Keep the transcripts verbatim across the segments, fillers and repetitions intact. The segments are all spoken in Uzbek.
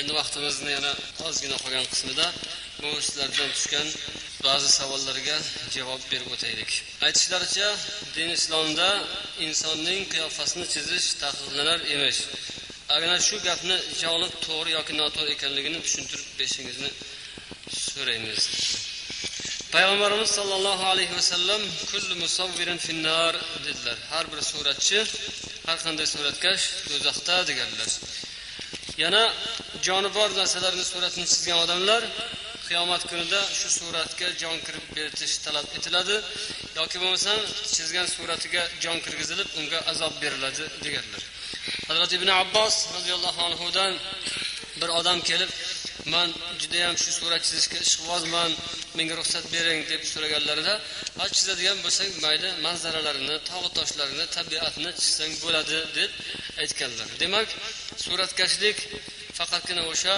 Endi vaqtimizni yana ozgina qolgan qismida bu sizlardan tushgan ba'zi savollarga javob berib o'taylik. Aytishlaricha, din islomda insonning qiyofasini chizish taqiqlanar emish. Agar shu gapni javob to'g'ri yoki noto'g'ri ekanligini tushuntirib berishingizni so'raymiz. Payg'ambarimiz sollallohu alayhi vasallam kullu musawwirin finnar dedilar. Har bir suratchi, har qanday suratkash do'zaxda deganlar. Yana jonibor narsalarni suratini chizgan odamlar qiyomat kunida shu suratga jon kirib beritish talab etiladi yoki bo'lmasam chizgan suratiga jon kirgizilib unga azob beriladi deganlar. Hazrat Ibn Abbos radhiyallohu anhu dan bir odam kelib, "Men juda ham shu surat chizishga ishqibozman, menga ruxsat bering" deb so'raganlarida, "Ha, chizadigan bo'lsang, mayli, manzaralarini, tog' toshlarini, tabiatni chizsang bo'ladi" deb aytganlar. Demak, suratkashlik faqatgina o'sha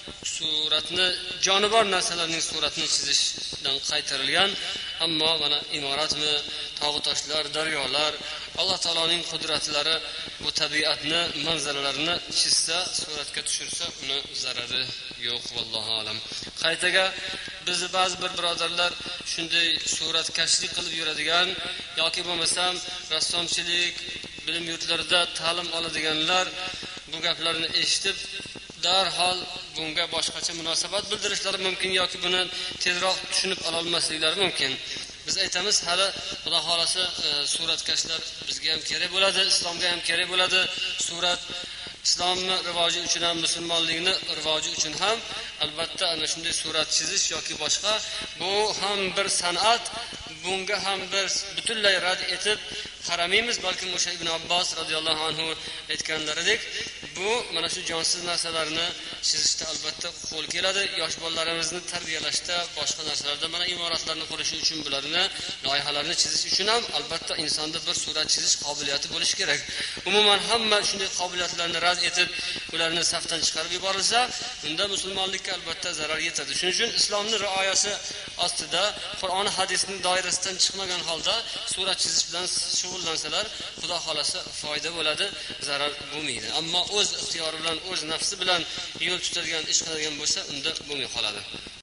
suratni, jonibor narsalarning suratini chizishdan qaytarilgan, ammo mana imoratmi, tog' toshlar, daryolar, Alloh taoloning qudratlari, bu tabiatni, manzaralarini chizsa, suratga tushirsa, uni zarari yo'q, vallohu alam. Qaytaga bizni ba'zi bir birodarlar shunday suratkashlik qilib yuradigan yoki bo'lmasam rassomchilik bilim yurtlarida ta'lim oladiganlar bu gaplarni eshitib darhol bunga boshqacha munosabat bildirishlari mumkin yoki buni tezroq tushunib ola olmasliklari mumkin. Biz aytamiz, hali Xudo xolasa e, suratkashlar bizga ham kerak bo'ladi, islomga ham kerak bo'ladi. Surat islomni rivoji uchun ham, musulmonlikni rivoji uchun ham albatta ana shunday surat chizish yoki boshqa bu ham bir san'at, bunga ham biz butunlay rad etib qaramaymiz, balki o'sha Ibn Abbos radhiyallohu anhu aytganlaridek, bu mana shu jonsiz narsalarni chizishda albatta qo'l keladi. Yosh bolalarimizni tarbiyalashda, boshqa narsalarda mana imoratlarni qurish uchun, bularni loyihalarni chizish uchun ham albatta insonda bir surat chizish qobiliyati bo'lishi kerak. Umuman hamma shunday qobiliyatlarni rad etib, ularni safdan chiqarib yuborilsa, unda musulmonlikka albatta zarar yetadi. Shuning uchun islomning rioyasi ostida, Qur'on hadisning doirasidan chiqmagan holda surat chizish bilan shug'ullansalar, Xudo xolasa foyda bo'ladi, zarar bo'lmaydi. Ammo o'z ixtiyori bilan, o'z nafsi bilan yo'l tutadigan, ish qiladigan bo'lsa, unda bo'lmay qoladi.